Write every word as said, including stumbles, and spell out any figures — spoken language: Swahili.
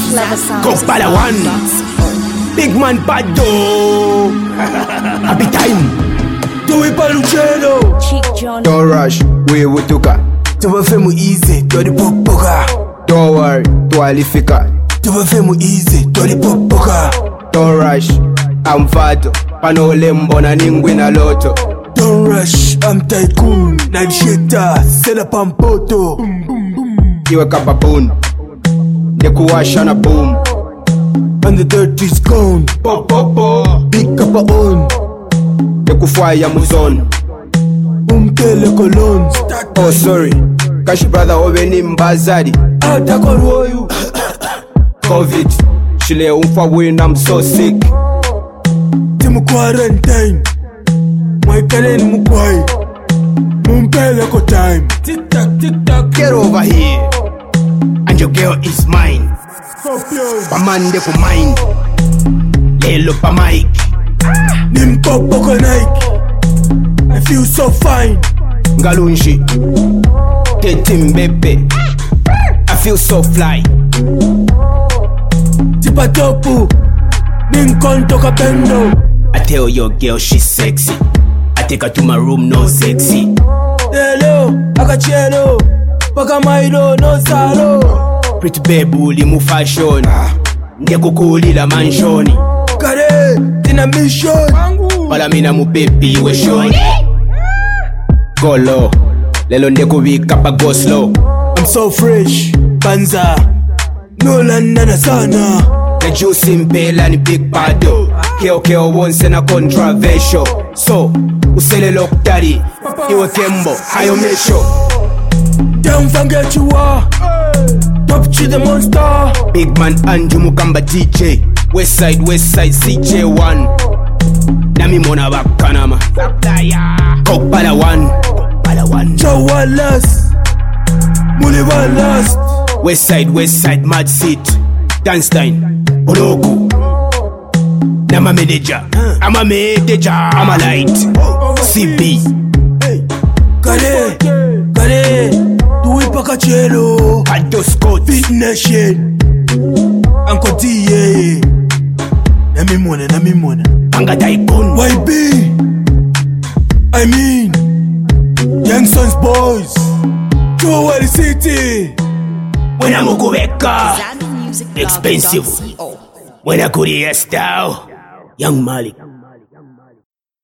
Go Palawan. Big man Bado. Happy time. Do it Paluchelo. Don't rush, we will took her. Tuwa femu easy, do the popoka. Don't worry, tualifika. Tuwa femu easy, do the popoka. Don't rush, I'm Fato. Pano lembo na ningwi na loto. Don't rush, I'm Tycoon. Nagshita, sela pampoto. Iwe kapapun, nekuwasha na boom. And the dirt is gone. Pop pop pop. Big kapa on. Nekufaya muzon. Umtele kolon. Oh sorry, kashi brother oveni mbazadi. Atakwa royu. Covid, shile umfa win, I'm so sick. Timu quarantine. Mwaikane mkwai. Mumpele ko time. Tick tock, tick tock. Get over here, and your girl is mine. Pamande ku mine, lelo pa mic. Nimpopo ko Nike. I feel so fine. Ngalunji, Tetim Bebe. I feel so fly. Tipa topu, Ninkonto kapendo. I tell your girl she's sexy. I take her to my room, no sexy. Hello, akachelo, paka mailo, no salo. Pretty babe, uli mu fashion. Ngekukulila manshoni. Kare, tina mission. Pala mina mu baby we shoni. Go low, lelo ndekubika pa go slow. I'm so fresh, banza. No landana sana. The juice impela ni big bado. Keo keo once na controversial. So, usele lock daddy. Iwe kembo, hayo mesho. Don't forget you are. Top to the monster. Big man Anju Mukamba D J. West side, west side C J one. Nami mona bakanama. Go Palawan. Palawan. Chawalas. Muli walas. West side, west side, mad seat. Dance time. Oloku. Nama manager. I'm a manager. I'm a light. C B. Kare. Kare. Tuwi paka chelo. Kanto Scott. Big Nation. Uncle D, yeah. Nami mwana, nami mwana. Anga Tycoon. Y B. I mean. Youngsons boys. Chowari City. When I'm Ukubeka. Expensive. When I could style. Young Malik.